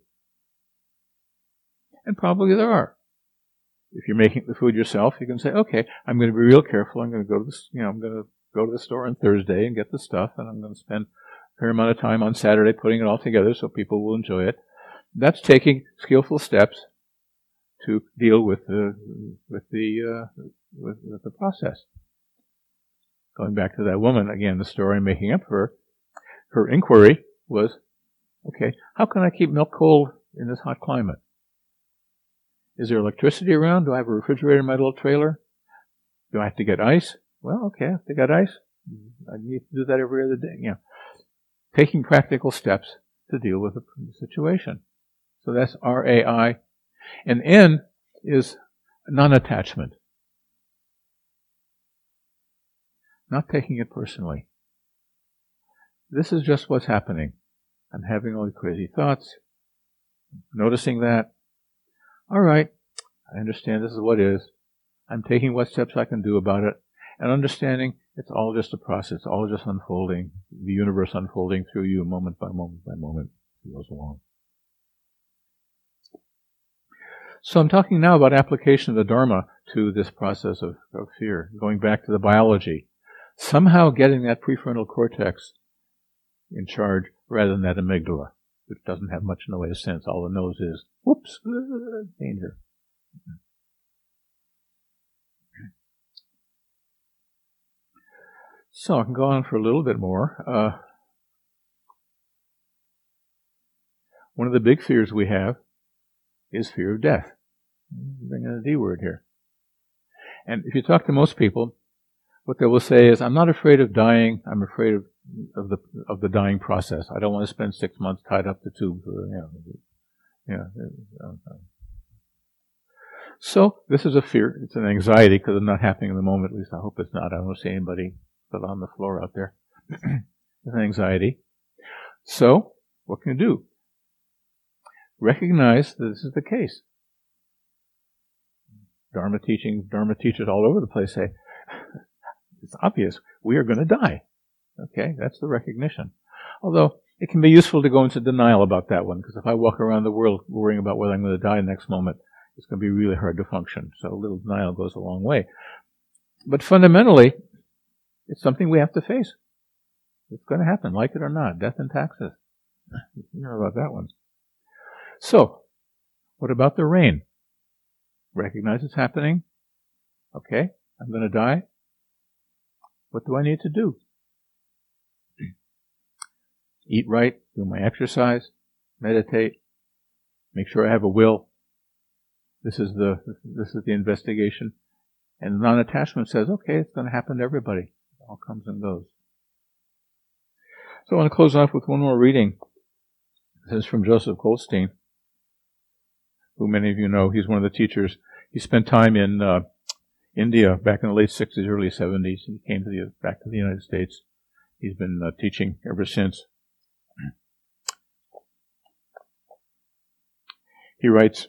Speaker 1: And probably there are. If you're making the food yourself, you can say, okay, I'm going to be real careful. I'm going to go to this, you know, I'm going to go to the store on Thursday and get the stuff, and I'm going to spend a fair amount of time on Saturday putting it all together so people will enjoy it. That's taking skillful steps to deal with the with the uh, with, with the process. Going back to that woman again, the story I'm making up for her. Her inquiry was, okay, how can I keep milk cold in this hot climate? Is there electricity around? Do I have a refrigerator in my little trailer? Do I have to get ice? Well, okay, I have to get ice. I need to do that every other day. You know, taking practical steps to deal with the situation. So that's R A I. And N is non-attachment. Not taking it personally. This is just what's happening. I'm having all these crazy thoughts. Noticing that. All right, I understand this is what is. I'm taking what steps I can do about it. And understanding it's all just a process. It's all just unfolding. The universe unfolding through you moment by moment by moment as it goes along. So I'm talking now about application of the Dharma to this process of, of fear. Going back to the biology. Somehow getting that prefrontal cortex in charge rather than that amygdala, which doesn't have much in the way of sense. All it knows is, whoops, danger. So I can go on for a little bit more. Uh, one of the big fears we have is fear of death. I'm bringing in a D word here. And if you talk to most people, what they will say is, I'm not afraid of dying, I'm afraid of, of the of the dying process. I don't want to spend six months tied up to tubes. Or, you know, yeah. So this is a fear. It's an anxiety because it's not happening in the moment. At least I hope it's not. I don't see anybody still on the floor out there. It's an anxiety. So what can you do? Recognize that this is the case. Dharma teaching, Dharma teachers all over the place say, it's obvious, we are going to die. Okay, that's the recognition. Although, it can be useful to go into denial about that one, because if I walk around the world worrying about whether I'm going to die next moment, it's going to be really hard to function. So a little denial goes a long way. But fundamentally, it's something we have to face. It's going to happen, like it or not. Death and taxes. You know about that one. So, what about the rain? Recognize it's happening. Okay, I'm going to die. What do I need to do? Eat right, do my exercise, meditate, make sure I have a will. This is the this is the investigation. And non-attachment says, okay, it's going to happen to everybody. It all comes and goes. So I want to close off with one more reading. This is from Joseph Goldstein. who many of you know. He's one of the teachers. He spent time in uh, India back in the late sixties, early seventies. He came to the, back to the United States. He's been uh, teaching ever since. He writes,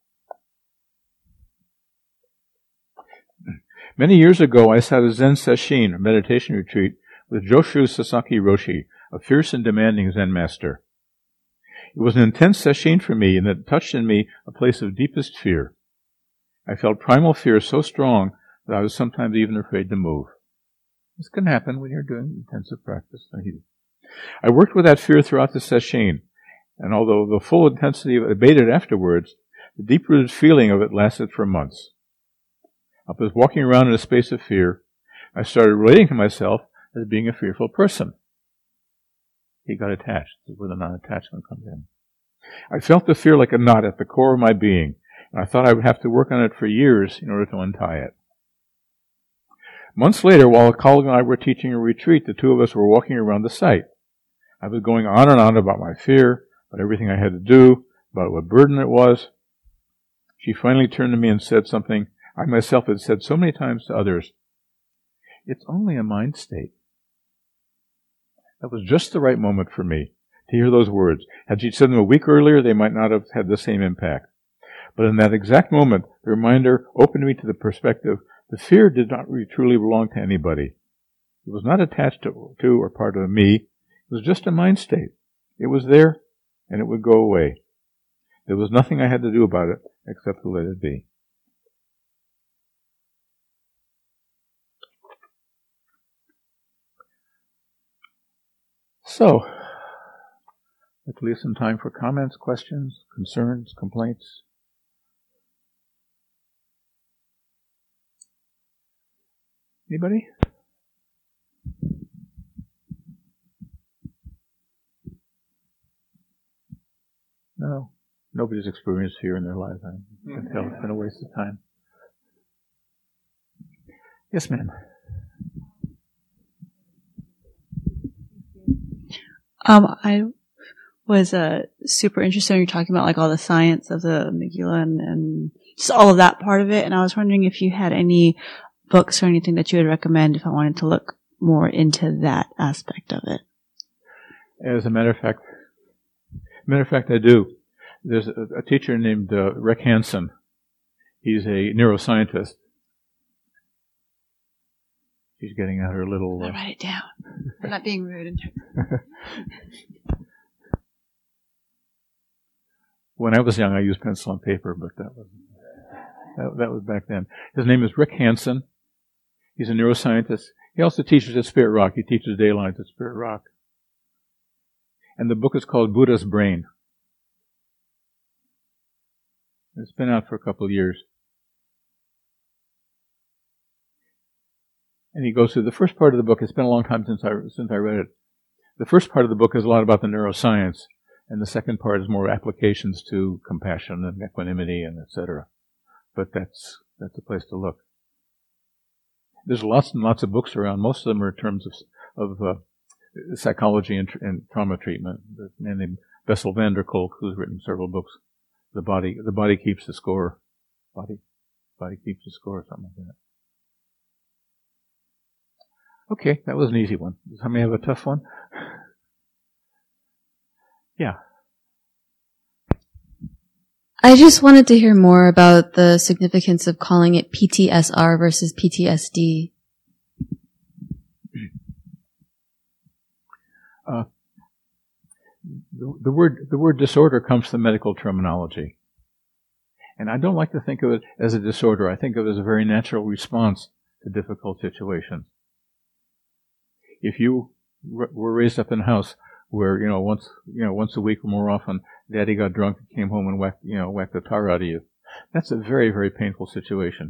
Speaker 1: many years ago, I sat a Zen sesshin, a meditation retreat, with Joshu Sasaki Roshi, a fierce and demanding Zen master. It was an intense sesshin for me, and it touched in me a place of deepest fear. I felt primal fear so strong that I was sometimes even afraid to move. This can happen when you're doing intensive practice. I worked with that fear throughout the sesshin, and although the full intensity of it abated afterwards, the deep-rooted feeling of it lasted for months. I was walking around in a space of fear. I started relating to myself as being a fearful person. He got attached. This is where the non-attachment comes in. I felt the fear like a knot at the core of my being, and I thought I would have to work on it for years in order to untie it. Months later, while a colleague and I were teaching a retreat, the two of us were walking around the site. I was going on and on about my fear, about everything I had to do, about what burden it was. She finally turned to me and said something I myself had said so many times to others. It's only a mind state. That was just the right moment for me to hear those words. Had she said them a week earlier, they might not have had the same impact. But in that exact moment, the reminder opened me to the perspective the fear did not really truly belong to anybody. It was not attached to, to or part of me. It was just a mind state. It was there, and it would go away. There was nothing I had to do about it except to let it be. So, let's leave some time for comments, questions, concerns, complaints. Anybody? No. Nobody's experienced fear in their life. I can tell it's been a waste of time. Yes, ma'am.
Speaker 2: Um, I was uh, super interested when you're talking about like all the science of the amygdala and, and just all of that part of it. And I was wondering if you had any books or anything that you would recommend if I wanted to look more into that aspect of it.
Speaker 1: As a matter of fact, matter of fact, I do. There's a, a teacher named uh, Rick Hansen. He's a neuroscientist. She's getting out her little... Uh,
Speaker 2: I'll write it down. I'm not being rude.
Speaker 1: When I was young, I used pencil and paper, but that was that, that was back then. His name is Rick Hansen. He's a neuroscientist. He also teaches at Spirit Rock. He teaches day lines at Spirit Rock. And the book is called Buddha's Brain. It's been out for a couple of years. And he goes through the first part of the book. It's been a long time since I since I read it. The first part of the book is a lot about the neuroscience, and the second part is more applications to compassion and equanimity and et cetera. But that's that's a place to look. There's lots and lots of books around. Most of them are in terms of of uh, psychology and, and trauma treatment. There's a man named Bessel van der Kolk who's written several books. The body, the body keeps the score. Body, body keeps the score, something like that. Okay, that was an easy one. Does somebody have a tough one? Yeah.
Speaker 3: I just wanted to hear more about the significance of calling it P T S R versus P T S D.
Speaker 1: Uh, the, the word the word disorder comes from medical terminology, and I don't like to think of it as a disorder. I think of it as a very natural response to difficult situations. If you r- were raised up in a house where, you know, once, you know, once a week or more often, Daddy got drunk and came home and whacked, you know, whacked the tar out of you, that's a very, very painful situation.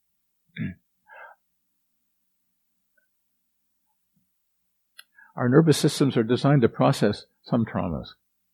Speaker 1: Our nervous systems are designed to process some traumas.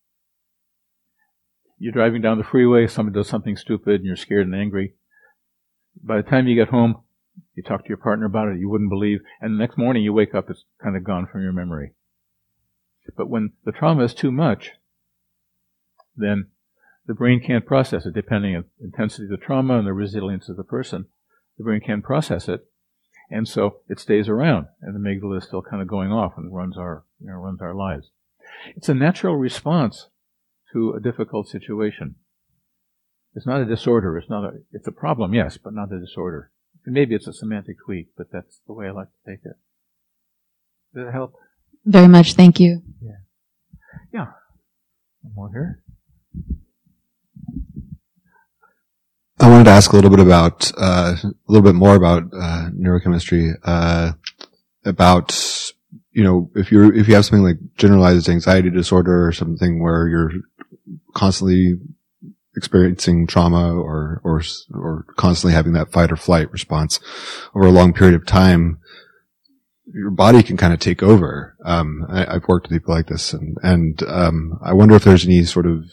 Speaker 1: You're driving down the freeway, someone does something stupid, and you're scared and angry. By the time you get home, you talk to your partner about it, you wouldn't believe, and the next morning you wake up, it's kind of gone from your memory. But when the trauma is too much, then the brain can't process it, depending on the intensity of the trauma and the resilience of the person. The brain can't process it, and so it stays around, and the amygdala is still kind of going off and runs our, you know, runs our lives. It's a natural response to a difficult situation. It's not a disorder. It's not a. It's a problem, yes, but not a disorder. And maybe it's a semantic tweak, but that's the way I like to take it. Does that help?
Speaker 3: Very much, thank you.
Speaker 1: Yeah. Yeah. One more here.
Speaker 4: I wanted to ask a little bit about, uh, a little bit more about, uh, neurochemistry, uh, about, you know, if you're, if you have something like generalized anxiety disorder or something where you're constantly experiencing trauma or, or, or constantly having that fight or flight response over a long period of time, your body can kind of take over. Um, I, I've worked with people like this, and, and, um, I wonder if there's any sort of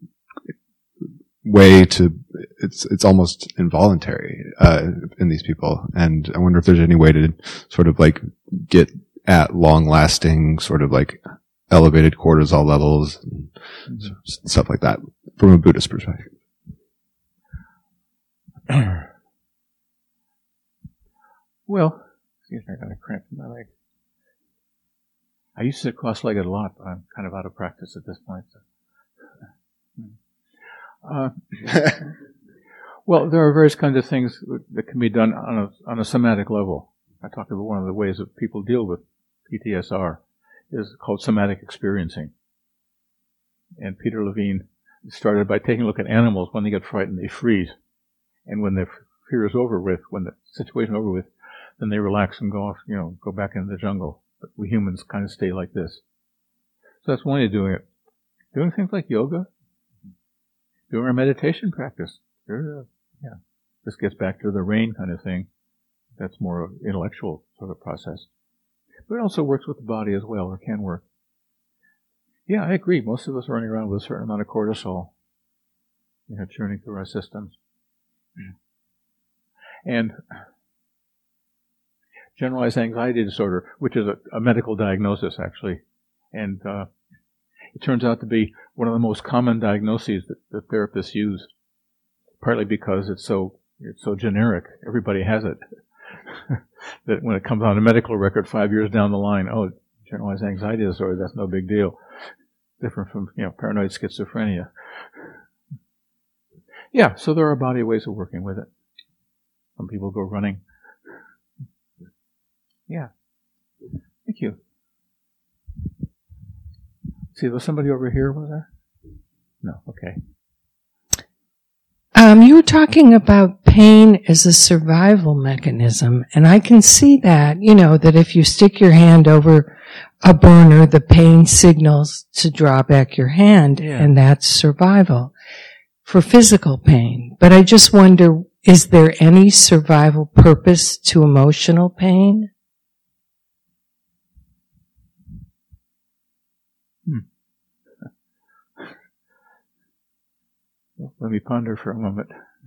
Speaker 4: way to, it's, it's almost involuntary, uh, in these people. And I wonder if there's any way to sort of like get at long lasting sort of like elevated cortisol levels and mm-hmm. stuff like that from a Buddhist perspective.
Speaker 1: Well, excuse me, I got a cramp in my leg. I used to sit cross-legged a lot, but I'm kind of out of practice at this point. So. Uh, well, there are various kinds of things that can be done on a, on a somatic level. I talked about one of the ways that people deal with P T S R is called somatic experiencing. And Peter Levine started by taking a look at animals. When they get frightened, they freeze. And when the fear is over with, when the situation is over with, then they relax and go off, you know, go back into the jungle. But we humans kind of stay like this. So that's one way of doing it. Doing things like yoga, doing our meditation practice. Yeah. This gets back to the rain kind of thing. That's more of an intellectual sort of process. But it also works with the body as well, or can work. Yeah, I agree. Most of us are running around with a certain amount of cortisol, you know, churning through our systems. And generalized anxiety disorder, which is a, a medical diagnosis, actually. And uh, it turns out to be one of the most common diagnoses that, that therapists use, partly because it's so it's so generic. Everybody has it. That when it comes on a medical record five years down the line, oh, generalized anxiety disorder, that's no big deal. Different from, you know, paranoid schizophrenia. Yeah, so there are body ways of working with it. Some people go running. Yeah. Thank you. See, was somebody over here, was there? No, okay.
Speaker 5: Um, you were talking about pain as a survival mechanism, and I can see that, you know, that if you stick your hand over a burner, the pain signals to draw back your hand, yeah. And that's survival for physical pain. But I just wonder, is there any survival purpose to emotional pain?
Speaker 1: Hmm. Well, let me ponder for a moment.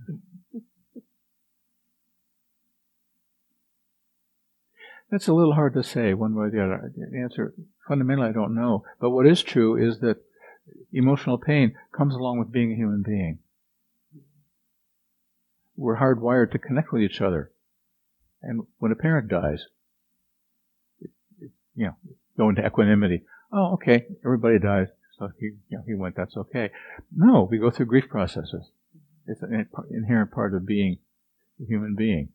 Speaker 1: That's a little hard to say one way or the other. The answer, fundamentally, I don't know. But what is true is that emotional pain comes along with being a human being. We're hardwired to connect with each other. And when a parent dies, it, it, you know, go into equanimity. Oh, okay, everybody dies, so he, you know, he went, that's okay. No, we go through grief processes. It's an inherent part of being a human being.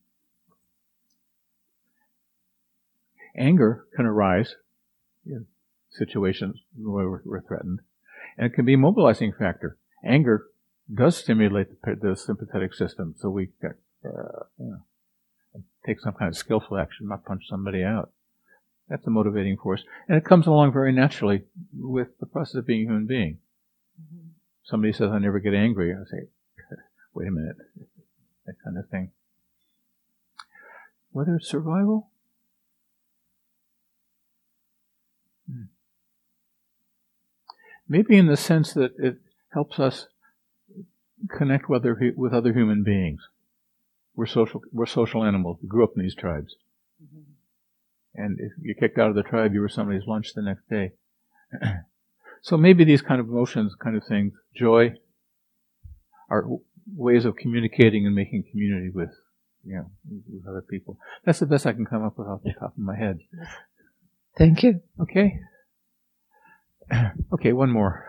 Speaker 1: Anger can arise in situations where we're, we're threatened, and it can be a mobilizing factor. Anger does stimulate the, the sympathetic system, so we get, uh, you know, take some kind of skillful action, not punch somebody out. That's a motivating force, and it comes along very naturally with the process of being a human being. Mm-hmm. Somebody says, "I never get angry." I say, "Wait a minute," that kind of thing. Whether it's survival. Maybe in the sense that it helps us connect with other, with other human beings. We're social, we're social animals. We grew up in these tribes. Mm-hmm. And if you kicked out of the tribe, you were somebody's lunch the next day. So maybe these kind of emotions, kind of things, joy, our ways of communicating and making community with, you know, with other people. That's the best I can come up with off the top of my head.
Speaker 5: Thank you.
Speaker 1: Okay. Okay, one more.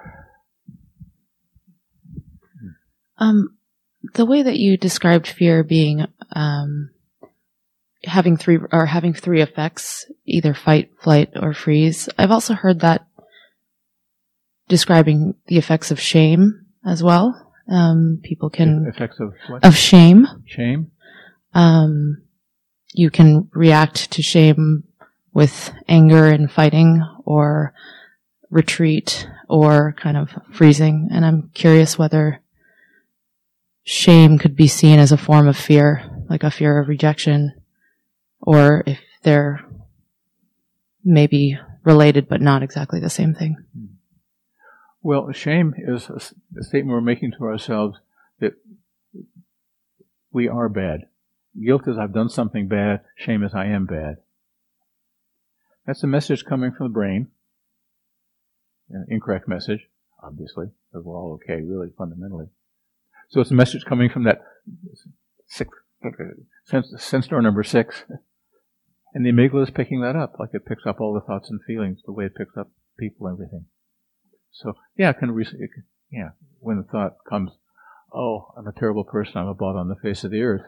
Speaker 6: Um, the way that you described fear being um, having three or having three effects, either fight, flight, or freeze. I've also heard that describing the effects of shame as well. Um, people can
Speaker 1: effects of what?
Speaker 6: Of shame.
Speaker 1: Shame.
Speaker 6: Um, you can react to shame with anger and fighting, or retreat, or kind of freezing. And I'm curious whether shame could be seen as a form of fear, like a fear of rejection, or if they're maybe related but not exactly the same thing.
Speaker 1: Well, shame is a statement we're making to ourselves that we are bad. Guilt is I've done something bad. Shame is I am bad. That's a message coming from the brain. An incorrect message, obviously, because we're all okay, really, fundamentally. So it's a message coming from that six, sense, sense door number six. And the amygdala is picking that up, like it picks up all the thoughts and feelings, the way it picks up people and everything. So, yeah, it can, re- it can, yeah, when the thought comes, oh, I'm a terrible person, I'm a blot on the face of the earth,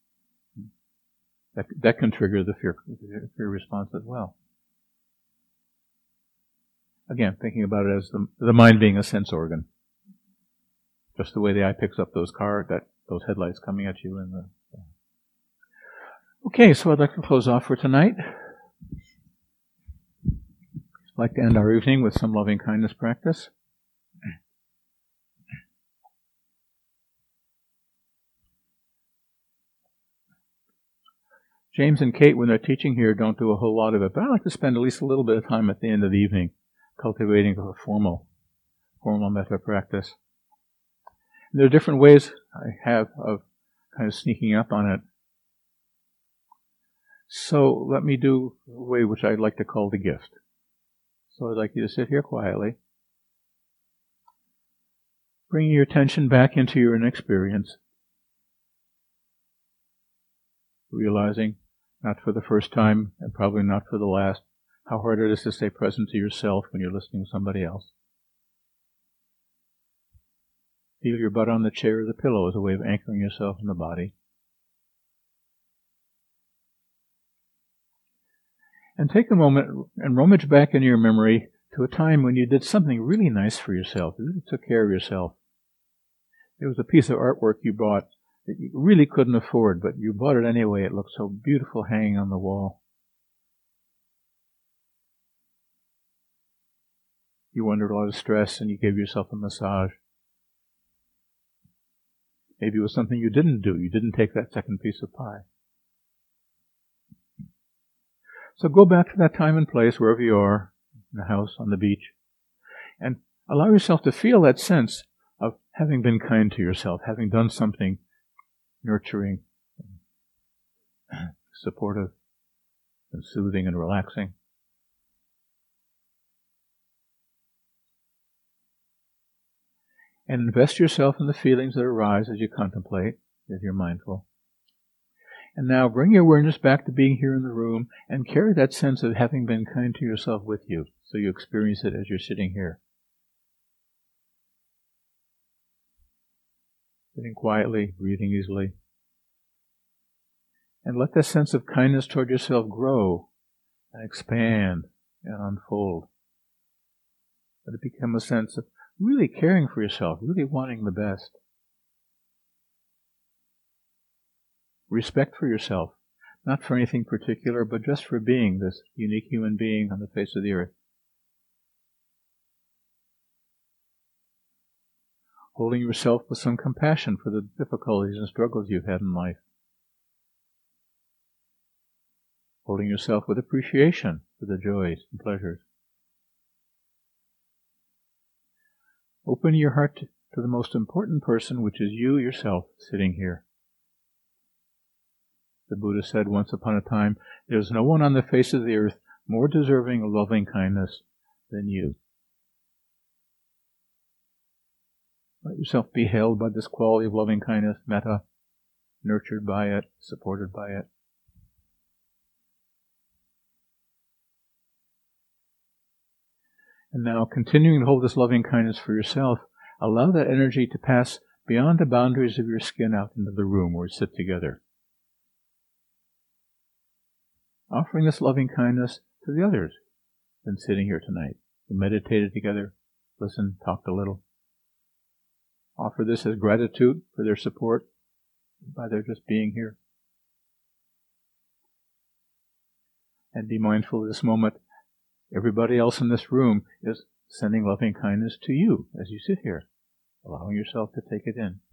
Speaker 1: that, that can trigger the fear, the fear response as well. Again, thinking about it as the, the mind being a sense organ. Just the way the eye picks up those car, that, those headlights coming at you and the, okay, so I'd like to close off for tonight. I'd like to end our evening with some loving kindness practice. James and Kate, when they're teaching here, don't do a whole lot of it, but I like to spend at least a little bit of time at the end of the evening cultivating a formal, formal metta practice. And there are different ways I have of kind of sneaking up on it. So let me do a way which I'd like to call the gift. So I'd like you to sit here quietly, bringing your attention back into your own experience, realizing, not for the first time and probably not for the last, how hard it is to stay present to yourself when you're listening to somebody else. Feel your butt on the chair or the pillow as a way of anchoring yourself in the body. And take a moment and rummage back in your memory to a time when you did something really nice for yourself. You really took care of yourself. It was a piece of artwork you bought that you really couldn't afford, but you bought it anyway. It looked so beautiful hanging on the wall. You were under a lot of stress and you gave yourself a massage. Maybe it was something you didn't do. You didn't take that second piece of pie. So go back to that time and place, wherever you are, in the house, on the beach, and allow yourself to feel that sense of having been kind to yourself, having done something nurturing, and supportive, and soothing and relaxing. And invest yourself in the feelings that arise as you contemplate, as you're mindful. And now bring your awareness back to being here in the room and carry that sense of having been kind to yourself with you, so you experience it as you're sitting here. Sitting quietly, breathing easily. And let that sense of kindness toward yourself grow and expand and unfold. Let it become a sense of really caring for yourself, really wanting the best. Respect for yourself, not for anything particular, but just for being this unique human being on the face of the earth. Holding yourself with some compassion for the difficulties and struggles you've had in life. Holding yourself with appreciation for the joys and pleasures. Open your heart to, to the most important person, which is you yourself sitting here. The Buddha said once upon a time, there's no one on the face of the earth more deserving of loving kindness than you. Let yourself be held by this quality of loving kindness, metta, nurtured by it, supported by it. And now, continuing to hold this loving kindness for yourself, allow that energy to pass beyond the boundaries of your skin out into the room where we sit together. Offering this loving kindness to the others than sitting here tonight. We meditated together, listened, talked a little. Offer this as gratitude for their support by their just being here. And be mindful of this moment. Everybody else in this room is sending loving kindness to you as you sit here, allowing yourself to take it in.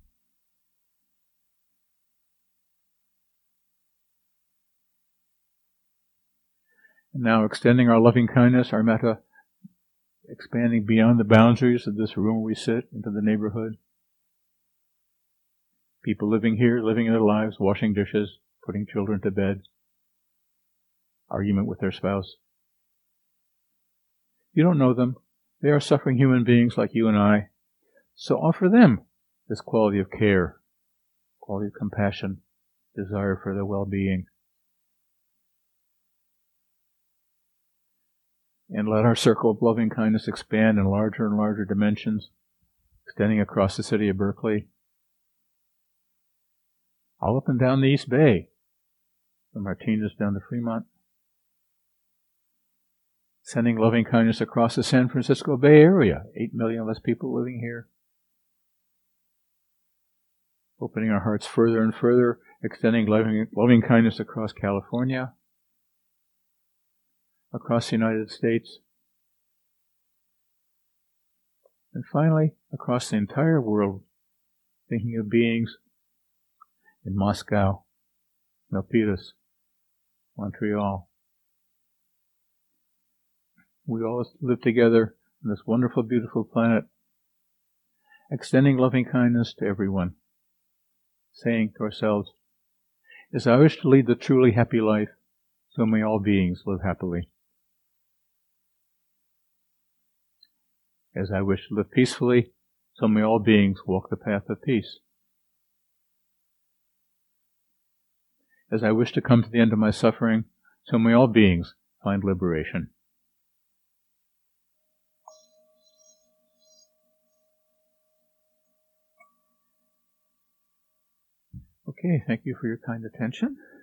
Speaker 1: And now extending our loving kindness, our metta, expanding beyond the boundaries of this room where we sit into the neighborhood. People living here, living their lives, washing dishes, putting children to bed, argument with their spouse. You don't know them. They are suffering human beings like you and I. So offer them this quality of care, quality of compassion, desire for their well-being. And let our circle of loving kindness expand in larger and larger dimensions, extending across the city of Berkeley, all up and down the East Bay, from Martinez down to Fremont, sending loving kindness across the San Francisco Bay Area, eight million less people living here, opening our hearts further and further, extending loving, loving kindness across California, across the United States, and finally across the entire world, thinking of beings in Moscow, Milpitas, Montreal. We all live together on this wonderful, beautiful planet, extending loving kindness to everyone, saying to ourselves, as I wish to lead the truly happy life, so may all beings live happily. As I wish to live peacefully, so may all beings walk the path of peace. As I wish to come to the end of my suffering, so may all beings find liberation. Okay, thank you for your kind attention.